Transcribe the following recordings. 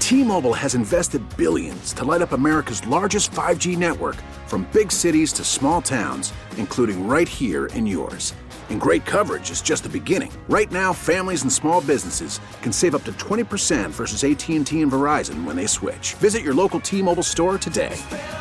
T-Mobile has invested billions to light up America's largest 5G network, from big cities to small towns, including right here in yours. And great coverage is just the beginning. Right now, families and small businesses can save up to 20% versus AT&T and Verizon when they switch. Visit your local T-Mobile store today.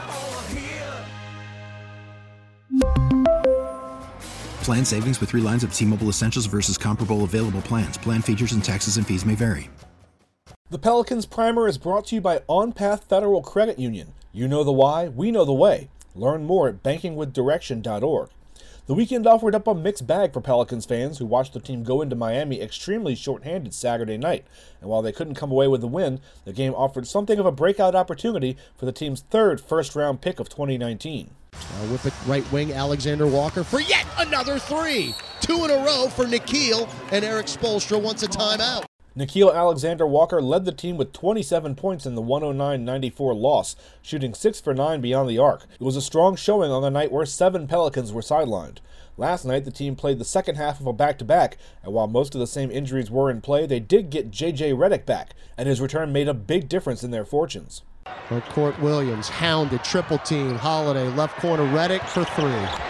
Plan savings with 3 lines of T-Mobile Essentials versus comparable available plans. Plan features and taxes and fees may vary. The Pelicans Primer is brought to you by OnPath Federal Credit Union. You know the why, we know the way. Learn more at bankingwithdirection.org. The weekend offered up a mixed bag for Pelicans fans who watched the team go into Miami extremely short-handed Saturday night. And while they couldn't come away with the win, the game offered something of a breakout opportunity for the team's third first-round pick of 2019. With the right wing, Alexander Walker for yet another 3. 2 in a row for Nickeil, and Eric Spoelstra wants a timeout. Nickeil Alexander-Walker led the team with 27 points in the 109-94 loss, shooting 6 for 9 beyond the arc. It was a strong showing on a night where 7 Pelicans were sidelined. Last night, the team played the second half of a back-to-back, and while most of the same injuries were in play, they did get J.J. Redick back, and his return made a big difference in their fortunes. Court Williams hounded, triple team, Holiday, left corner, Redick for 3.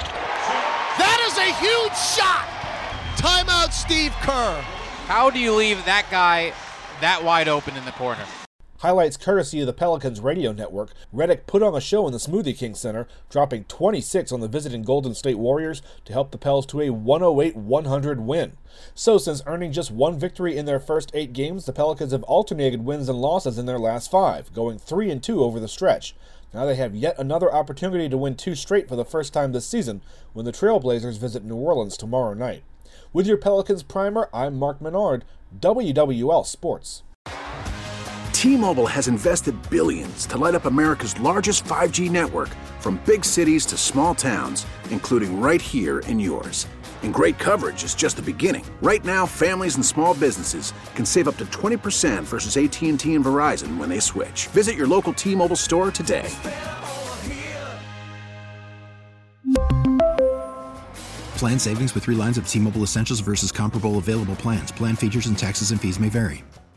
That is a huge shot! Timeout, Steve Kerr. How do you leave that guy that wide open in the corner? Highlights courtesy of the Pelicans radio network. Redick put on a show in the Smoothie King Center, dropping 26 on the visiting Golden State Warriors to help the Pels to a 108-100 win. So since earning just 1 victory in their first 8 games, the Pelicans have alternated wins and losses in their last 5, going 3-2 over the stretch. Now they have yet another opportunity to win 2 straight for the first time this season when the Trailblazers visit New Orleans tomorrow night. With your Pelicans Primer, I'm Mark Menard, WWL Sports. T-Mobile has invested billions to light up America's largest 5G network, from big cities to small towns, including right here in yours. And great coverage is just the beginning. Right now, families and small businesses can save up to 20% versus AT&T and Verizon when they switch. Visit your local T-Mobile store today. Plan savings with 3 lines of T-Mobile Essentials versus comparable available plans. Plan features and taxes and fees may vary.